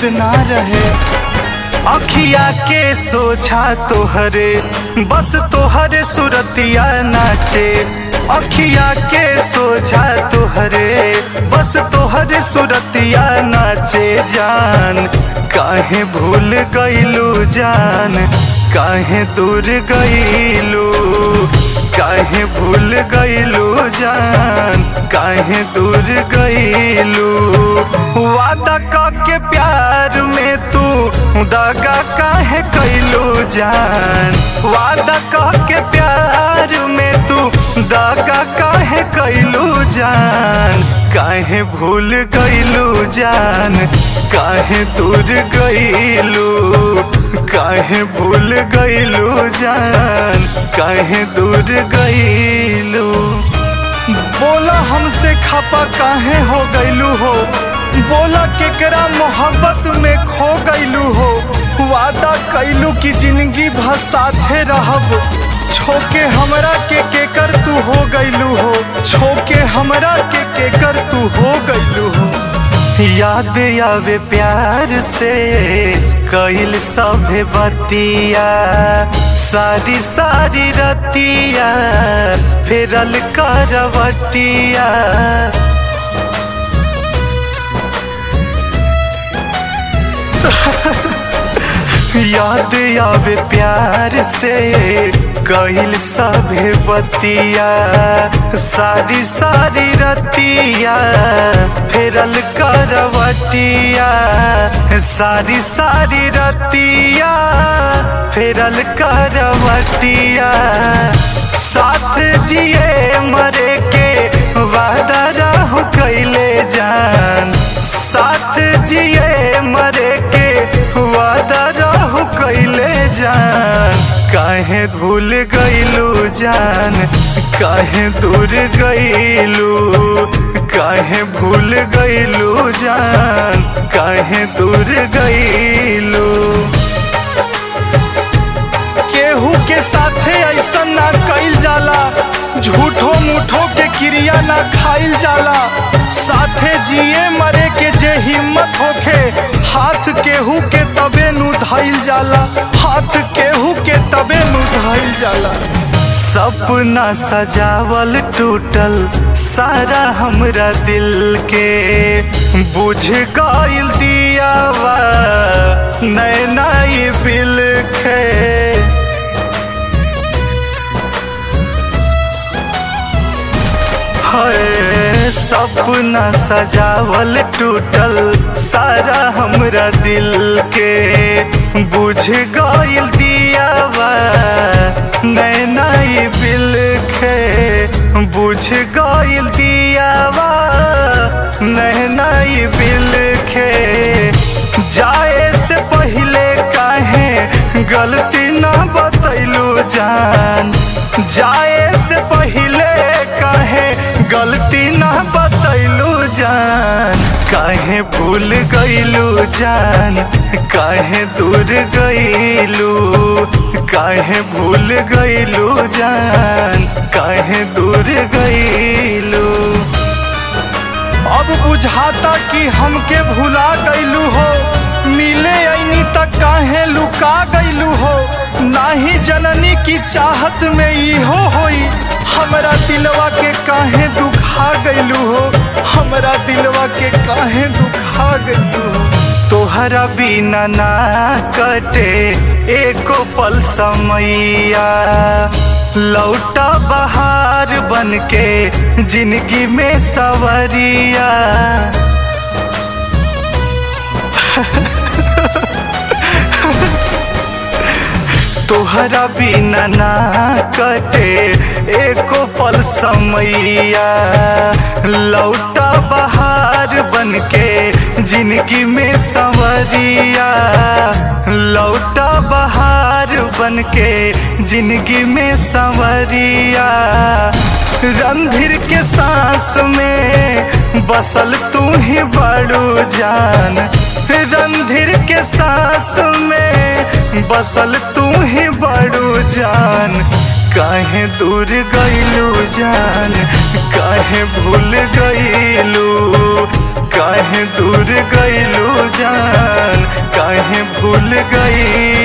नींद ना रहे। अखिया के सोझा तोहरे बस तोहरे सुरतिया नाचे। अखिया के सोझा तोहरे बस तोहरे सुरतिया नाचे। जान काहे भूल गईलू जान काहे दूर गईलू। काहे भूल गईलू जान काहे दूर गईलू। वादा करके प्यार में तू दगा काहे कैलू जान। वादा करके प्यार में तू दगा काहे कैलू जान। काहे भूल गईलू जान काहे दूर गईलू। काहे भूल गईलू जान काहे दूर गईलू। बोला हमसे खपा काहे हो गईलू हो। बोला केकरा मोहब्बत में खो गईलू हो। वादा कैलू की जिंदगी भर साथे रहब। छोके हमरा के केकर तू हो गईलू हो। छोके हमरा के केकर तू हो गईलू हो। याद आवे प्यार से कइल सभे बतिया। सारी सारी रतिया फेरल करवटिया। याद आवे प्यार से कइल सभे बतिया। सारी सारी रतिया फेरल करवटिया। सारी सारी रतिया फेरल करवटिया। साथ जिए मरे के वादा रहू कैले जान। साथ जिए मरे के वादा रहू कैले जान। काहे भूल गईलू जान काहे दूर गईलू। काहे भूल गईलू जान काहे दूर गईलू। केहू के साथे ऐसा ना कइल जाला। झूठो मूठो के क्रिया ना खाइल जाला। साथे जिए मरे के जे हिम्मत होखे हाथ केहू के तबे नु धइल जाला। हाथ केहू के तबे नु धइल जाला। सपना सजावल टूटल सारा हमरा दिल के। बुझ गइल दियावा नैना ये बिल के। सपना सजावल टूटल सारा हमरा दिल के। बुझ गइल दियावा नैना ये बिल के। बुझ गइल दियावा नैना ये बिल के। जाए से पहले काहे गलती ना बतैलू जान। जाए से पहले काहे गलती ना बतैलू जान। काहे भूल गईलू जान काहे दूर गईलू। काहे भूल गईलू जान काहे दूर गईलू। अब बुझाता कि हमके भुला गईलू हो। मिले ऐनी तक काहे लुका गईलू हो। नाही जननी की चाहत में इहो होई। हमरा दिलवा के काहे दुखा गईलू हो। हमरा दिलवा के काहे दुखा गईलू हो। तोहरा बिना ना कटे एको पल समैया। लौटा बहार बनके जिंदगी में सवरिया। तोहरा बिना ना कटे एको पल समैया। लौटा बहार बनके जिंदगी में संवरिया। लौटा बहार बनके जिंदगी में संवरिया। रणधीर के सांस में बसल तू ही बड़ू जान। रणधीर के सांस में बसल तू ही बड़ू जान। काहे दूर गईलू जान काहे भूल गईलू। काहे दूर गइलू जान, काहे भूल गई।